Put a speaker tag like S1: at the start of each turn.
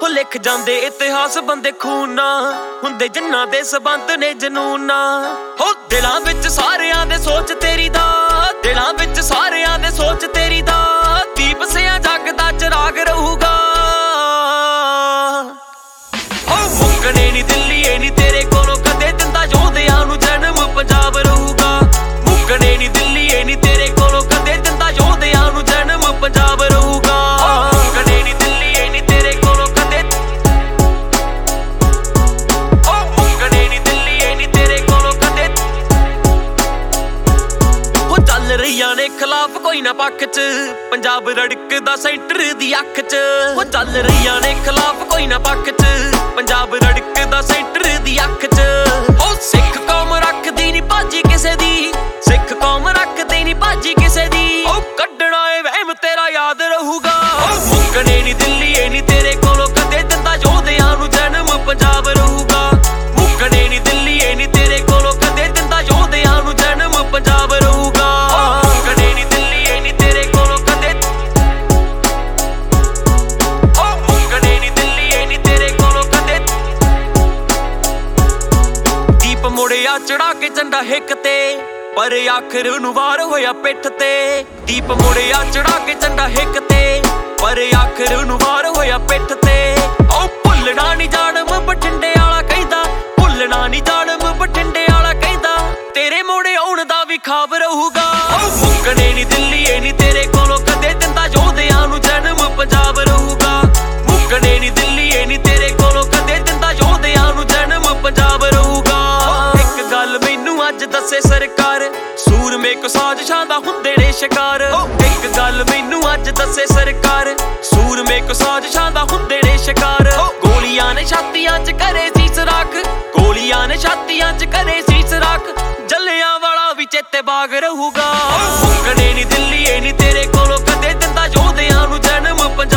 S1: ਉਹ ਲਿਖ ਜਾਂਦੇ ਇਤਿਹਾਸ ਬੰਦੇ ਖੂਨ ਨਾਲ ਹੁੰਦੇ ਜਿਨ੍ਹਾਂ ਦੇ ਸਬੰਧ ਨੇ ਜਨੂਨ ਨਾਲ। ਹੋ ਦਿਲਾਂ ਵਿੱਚ ਸਾਰਿਆਂ ਦੇ ਸੋਚ ਤੇਰੀ ਦਾ, ਦਿਲਾਂ ਵਿੱਚ ਸਾਰਿਆਂ ਦੇ ਸੋਚ ਤੇਰੀ ਦਾ, ਦੀਪ ਸਿਆਂ ਜੱਗ ਦਾ ਚਿਰਾਗ ਰਹੂਗਾ। ਹੋ ਮੁੱਕਣੇ ਨੀ ਦਿੱਲੀਏ ਨੀ ਤੇਰੇ ਕੋਲੋਂ ਕਦੇ ਦਿੰਦਾ ਯੋਧਿਆਂ ਨੂੰ ਜਨਮ ਪੰਜਾਬ ਰਹੂਗਾ। ਮੁੱਕਣੇ ਨੀ ਦਿੱਲੀਏ ਨੀ ਤੇਰੇ ਕੋਲੋਂ ਕਦੇ ਦਿੰਦਾ ਯੋਧਿਆਂ ਨੂੰ ਜਨਮ ਪੰਜਾਬ ਰਹੂਗਾ। ਮੁੱਕਣੇ ਨੀ ਦਿੱਲੀਏ ਨੀ ਤੇਰੇ ਕੋਲੋਂ ਕਦੇ, ਮੁੱਕਣੇ ਨੀ ਦਿੱਲੀਏ ਨੀ ਤੇਰੇ ਕੋਲੋਂ ਕਦੇ। ਉਹ ਚੱਲ ਰਹੀਆਂ ਨੇ ਖਿਲਾਫ ਕੋਈ ਨਾ ਪੱਖ ਚ, ਪੰਜਾਬ ਰੜਕਦਾ ਸੈਂਟਰ ਦੀ ਅੱਖ ਚ। ਉਹ ਚੱਲ ਰਹੀਆਂ ਨੇ ਖਿਲਾਫ ਕੋਈ ਨਾ ਪੱਖ ਚ, ਪੰਜਾਬ ਰੜਕਦਾ ਸੈਂਟਰ ਦੀ ਅੱਖ ਚ। ਉਹ ਸਿੱਖ ਕੌਮ ਰੱਖਦੀ ਨੀ ਭਾਜੀ ਕਿਸੇ ਦੀ, ਸਿੱਖ ਕੌਮ ਰੱਖਦੀ ਨੀ ਭਾਜੀ ਕਿਸੇ ਦੀ। ਉਹ ਕੱਢਣਾ ਏ ਵਹਿਮ ਤੇਰਾ ਯਾਦ ਰਹੂਗਾ। ਉਹ ਮੁੱਕਣੇ ਨੀ ਦਿੱਲੀਏ ਨੀ ਤੇਰੇ ਕੋਲੋਂ ਕਦੇ ਦਿੰਦਾ ਯੋਧਿਆਂ ਨੂੰ ਜਨਮ ਪੰਜਾਬ ਰਹੂਗਾ। ਮੁੱਕਣੇ ਨੀ ਦਿੱਲੀਏ ਨੀ ਤੇਰੇ ਕੋਲੋਂ ਕਦੇ ਦਿੰਦਾ ਯੋਧਿਆਂ ਨੂੰ ਜਨਮ ਪੰਜਾਬ ਰਹੂਗਾ। ਮੁੱਕਣੇ ਨੀ ਦਿੱਲੀਏ ਨੀ ਤੇਰੇ ਕੋਲੋਂ ਕਦੇ, ਮੁੱਕਣੇ ਨੀ ਦਿੱਲੀਏ ਨੀ ਤੇਰੇ ਕੋਲੋਂ ਕਦੇ। ਦੀਪ ਮੁੜਿਆ ਚੜਾ ਕੇ ਝੰਡਾ ਹਿੱਕ ਤੇ, ਪਰ ਆਖਰ ਨੂੰ ਵਾਰ ਹੋਇਆ ਪਿੱਠ ਤੇ। ਦੀਪ ਮੁੜਿਆ ਚੜਾ ਕੇ ਝੰਡਾ ਹਿੱਕ ਤੇ, ਪਰ ਆਖਰ ਨੂੰ ਵਾਰ ਹੋਇਆ ਪਿੱਠ ਤੇ। ਉਹ ਭੁੱਲਣਾ ਨੀ ਜਾਣਮ ਬਠਿੰਡੇ ਵਾਲਾ ਕਹਿੰਦਾ, ਭੁੱਲਣਾ ਨੀ ਜਾਣਮ ਬਠਿੰਡੇ ਵਾਲਾ ਕਹਿੰਦਾ, ਤੇਰੇ ਮੋੜੇ ਆਉਣ ਦਾ ਵੀ ਖਾਬ ਰਹੂਗਾ। ਉਹ ਮੁੱਕਣੇ ਨੀ ਦਿੱਲੀਏ ਨੀ ਤੇਰੇ ਕੋਲੋਂ ਕਦੇ ਦਿੰਦਾ ਯੋਧਿਆਂ ਨੂੰ ਜਨਮ ਪੰਜਾਬ ਰਹੂਗਾ। ਮੁੱਕਣੇ ਨੀ ਦਿੱਲੀਏ ਨੀ ਤੇਰੇ ਕੋਲੋਂ ਕਦੇ ਦਿੰਦਾ ਯੋਧਿਆਂ ਨੂੰ ਜਨਮ ਪੰਜਾਬ ਰਹੂਗਾ। ਇੱਕ ਗੱਲ ਮੈਨੂੰ ਅੱਜ ਦੱਸੇ ਸਰਕਾਰ, ਸੂਰਮੇ ਕੋ ਸਾਜ਼ਿਸ਼ਾਂ ਦਾ ਹੁੰਦੇ ਨੇ ਸ਼ਿਕਾਰ। ਇੱਕ ਗੱਲ ਮੈਨੂੰ ਅੱਜ ਦੱਸੇ ਸਰਕਾਰ, ਸੂਰਮੇ ਕੋ ਸਾਜ਼ਿਸ਼ਾਂ ਦਾ ਹੁੰਦੇ ਨੇ ਸ਼ਿਕਾਰ। ਗੋਲੀਆਂ ਨੇ ਛਾਤੀਆਂ 'ਚ ਕਰੇ ਸੀਸ ਰੱਖ, ਗੋਲੀਆਂ ਨੇ ਛਾਤੀਆਂ 'ਚ ਕਰੇ ਸੀਸ ਰੱਖ, ਜੱਲਿਆਂ ਵਾਲਾ ਵੀ ਚੇਤੇ ਬਾਗ ਰਹੂਗਾ। ਮੁੱਕਣੇ ਨੀ ਦਿੱਲੀਏ ਨੀ ਤੇਰੇ ਕੋਲੋਂ ਕਦੇ ਦਿੰਦਾ ਯੋਧਿਆਂ ਨੂੰ ਜਨਮ ਪੰਜਾਬ